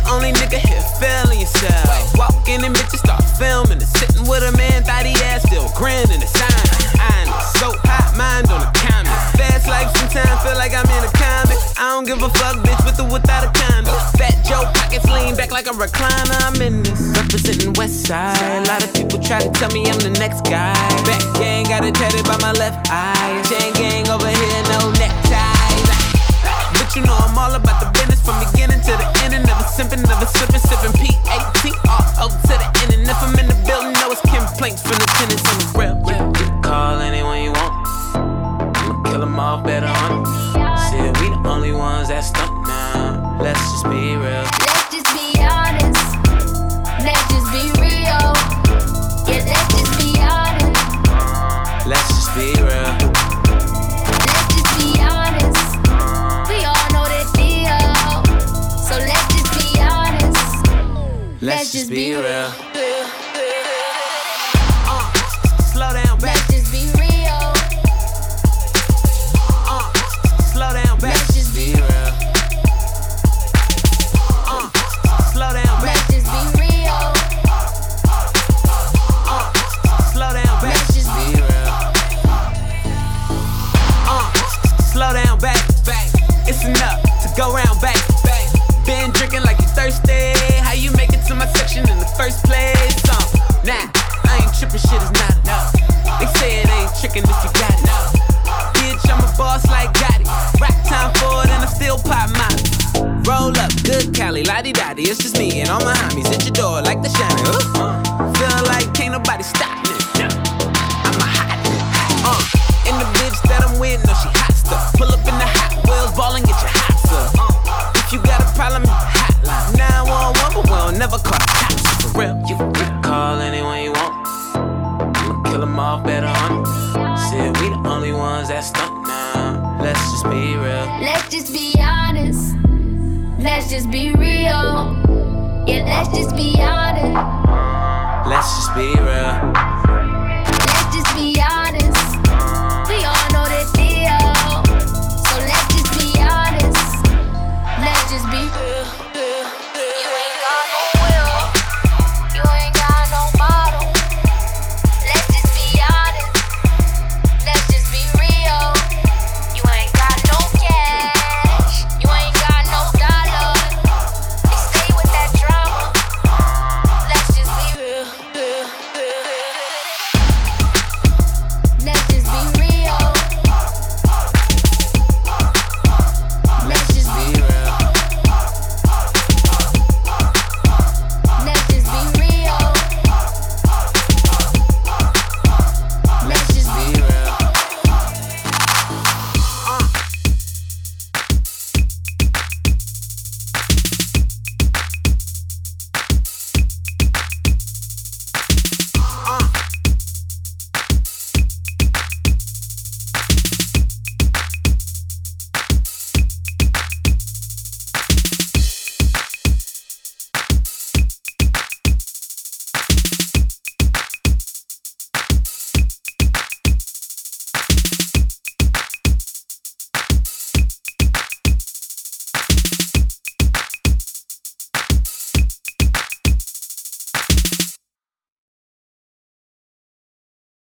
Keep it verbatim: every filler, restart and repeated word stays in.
only nigga here feeling yourself. Walking in bitches start filming and sitting with a man, thought he ass still grinning the sign. I ain't so hot, mind on the counter. Fast life sometimes feel like I'm in a comic. I don't give a fuck, bitch, with or without a condo. Fat Joe pockets lean back like a recliner. I'm in this, representing West Side. A lot of people try to tell me I'm the next guy. Back gang got it tatted by my left eye. Chain gang over here, no neckties. But you know I'm all about the business from beginning to the end. And never simping, never slipping, sipping P eighteen all over to the end. And if I'm in the building, know it's complaints from the tenants on the real. Yeah, you can call anyone you want. I'ma kill them all better on it. Said we the only ones that stuck now. Let's just be real. Let's just be honest. Let's just be real. Yeah, let's just be honest. Let's just be real. Let's just be honest. We all know that deal. So let's just be honest. Let's just be real. Go round back, back. Been drinking like you thirsty. How you make it to my section in the first place? Um, nah, I ain't tripping, shit is not enough. They say it ain't tricking if you got it. Bitch, I'm a boss like Gotti. Rack time for it and I still pop mine. Roll up, good Cali, lottie-dottie. It's just me and all my homies at your door like the shiny. Uh, feel like can't nobody stop me. I'm a hot nigga. Uh, and the bitch that I'm with, no, she hot stuff. Pull up in the Hot Wheels, ball and get your hot stuff. Uh, if you got a problem, hotline nine one one, but we'll never call the cops. For real, you can call anyone you want. I'ma kill them all better on it. Said we the only ones that stuck now. Let's just be real. Let's just be honest. Let's just be real. Yeah, let's just be honest. Let's just be real.